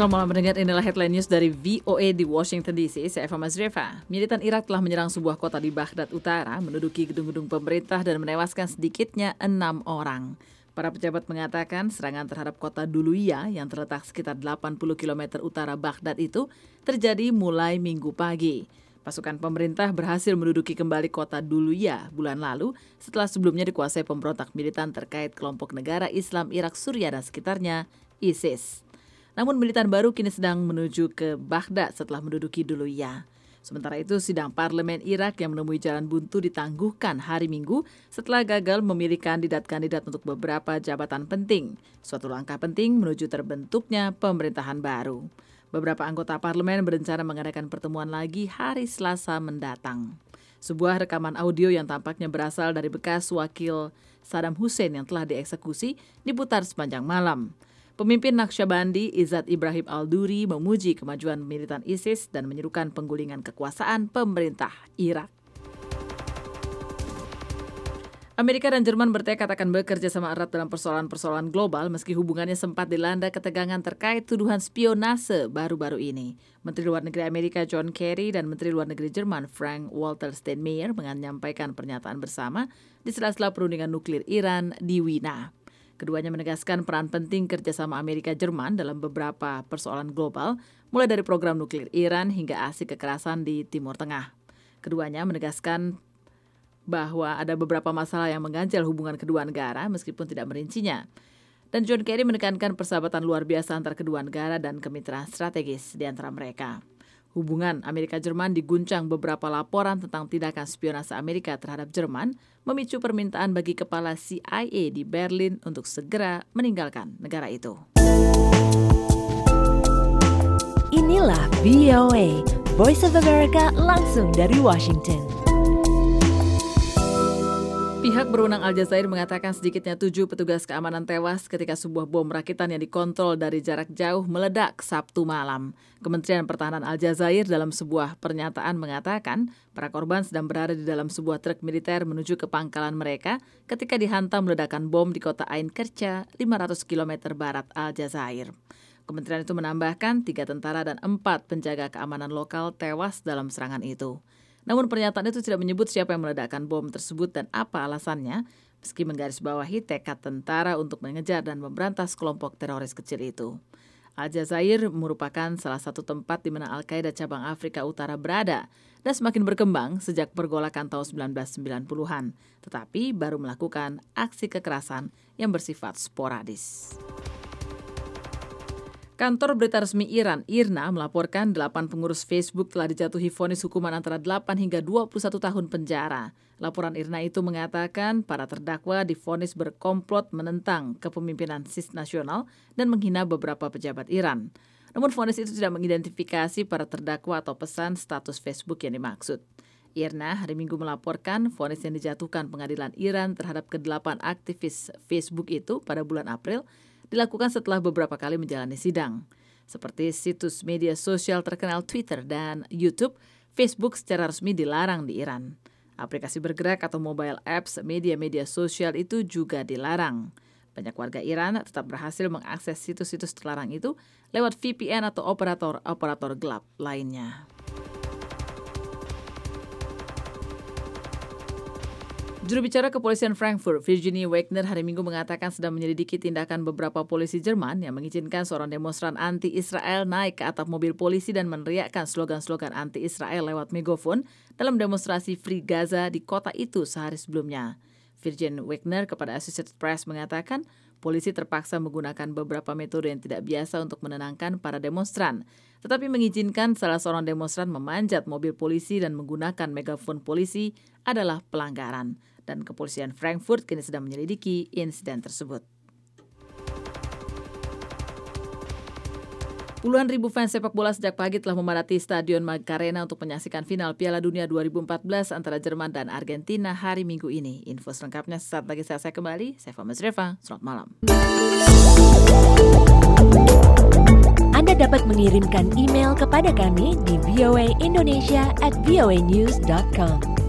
Selamat malam mendengar, inilah headline news dari VOA di Washington DC. Saya Eva Mazreva. Militan Irak telah menyerang sebuah kota di Baghdad Utara, menduduki gedung-gedung pemerintah dan menewaskan sedikitnya 6 orang. Para pejabat mengatakan serangan terhadap kota Duluya yang terletak sekitar 80 km utara Baghdad itu terjadi mulai Minggu pagi. Pasukan pemerintah berhasil menduduki kembali kota Duluya bulan lalu setelah sebelumnya dikuasai pemberontak militan terkait kelompok negara Islam Irak Suriah dan sekitarnya, ISIS. Namun militan baru kini sedang menuju ke Baghdad setelah menduduki Duluya. Sementara itu, sidang parlemen Irak yang menemui jalan buntu ditangguhkan hari Minggu setelah gagal memilih kandidat-kandidat untuk beberapa jabatan penting. Suatu langkah penting menuju terbentuknya pemerintahan baru. Beberapa anggota parlemen berencana mengadakan pertemuan lagi hari Selasa mendatang. Sebuah rekaman audio yang tampaknya berasal dari bekas wakil Saddam Hussein yang telah dieksekusi diputar sepanjang malam. Pemimpin Naqsyabandi Izzat Ibrahim Al-Duri memuji kemajuan militan ISIS dan menyerukan penggulingan kekuasaan pemerintah Irak. Amerika dan Jerman bertekad akan bekerja sama erat dalam persoalan-persoalan global meski hubungannya sempat dilanda ketegangan terkait tuduhan spionase baru-baru ini. Menteri Luar Negeri Amerika John Kerry dan Menteri Luar Negeri Jerman Frank-Walter Steinmeier menyampaikan pernyataan bersama di sela-sela perundingan nuklir Iran di Wina. Keduanya menegaskan peran penting kerjasama Amerika-Jerman dalam beberapa persoalan global, mulai dari program nuklir Iran hingga aksi kekerasan di Timur Tengah. Keduanya menegaskan bahwa ada beberapa masalah yang mengganjal hubungan kedua negara meskipun tidak merincinya. Dan John Kerry menekankan persahabatan luar biasa antar kedua negara dan kemitraan strategis di antara mereka. Hubungan Amerika-Jerman diguncang beberapa laporan tentang tindakan spionase Amerika terhadap Jerman, memicu permintaan bagi kepala CIA di Berlin untuk segera meninggalkan negara itu. Inilah VOA, Voice of America langsung dari Washington. Pihak berwenang Aljazair mengatakan sedikitnya 7 petugas keamanan tewas ketika sebuah bom rakitan yang dikontrol dari jarak jauh meledak Sabtu malam. Kementerian Pertahanan Aljazair dalam sebuah pernyataan mengatakan para korban sedang berada di dalam sebuah truk militer menuju ke pangkalan mereka ketika dihantam ledakan bom di kota Ain Kercha, 500 km barat Aljazair. Kementerian itu menambahkan 3 tentara dan 4 penjaga keamanan lokal tewas dalam serangan itu. Namun pernyataan itu tidak menyebut siapa yang meledakkan bom tersebut dan apa alasannya, meski menggarisbawahi tekad tentara untuk mengejar dan memberantas kelompok teroris kecil itu. Aljazair merupakan salah satu tempat di mana Al-Qaeda cabang Afrika Utara berada dan semakin berkembang sejak pergolakan tahun 1990-an, tetapi baru melakukan aksi kekerasan yang bersifat sporadis. Kantor berita resmi Iran, IRNA, melaporkan 8 pengurus Facebook telah dijatuhi vonis hukuman antara 8 hingga 21 tahun penjara. Laporan IRNA itu mengatakan para terdakwa divonis berkomplot menentang kepemimpinan cisnasional dan menghina beberapa pejabat Iran. Namun vonis itu tidak mengidentifikasi para terdakwa atau pesan status Facebook yang dimaksud. IRNA hari Minggu melaporkan vonis yang dijatuhkan pengadilan Iran terhadap ke-8 aktivis Facebook itu pada bulan April dilakukan setelah beberapa kali menjalani sidang. Seperti situs media sosial terkenal Twitter dan YouTube, Facebook secara resmi dilarang di Iran. Aplikasi bergerak atau mobile apps media-media sosial itu juga dilarang. Banyak warga Iran tetap berhasil mengakses situs-situs terlarang itu lewat VPN atau operator gelap lainnya. Juru bicara kepolisian Frankfurt, Virginie Wagner, hari Minggu mengatakan sedang menyelidiki tindakan beberapa polisi Jerman yang mengizinkan seorang demonstran anti-Israel naik ke atap mobil polisi dan meneriakkan slogan-slogan anti-Israel lewat megafon dalam demonstrasi Free Gaza di kota itu sehari sebelumnya. Virginie Wagner kepada Associated Press mengatakan polisi terpaksa menggunakan beberapa metode yang tidak biasa untuk menenangkan para demonstran, tetapi mengizinkan salah seorang demonstran memanjat mobil polisi dan menggunakan megafon polisi adalah pelanggaran. Dan kepolisian Frankfurt kini sedang menyelidiki insiden tersebut. Puluhan ribu fans sepak bola sejak pagi telah memadati Stadion Macarena untuk menyaksikan final Piala Dunia 2014 antara Jerman dan Argentina hari Minggu ini. Info selengkapnya sesaat lagi saya kembali. Saya Eva Mazreva, selamat malam. Anda dapat mengirimkan email kepada kami di voaindonesia@voanews.com.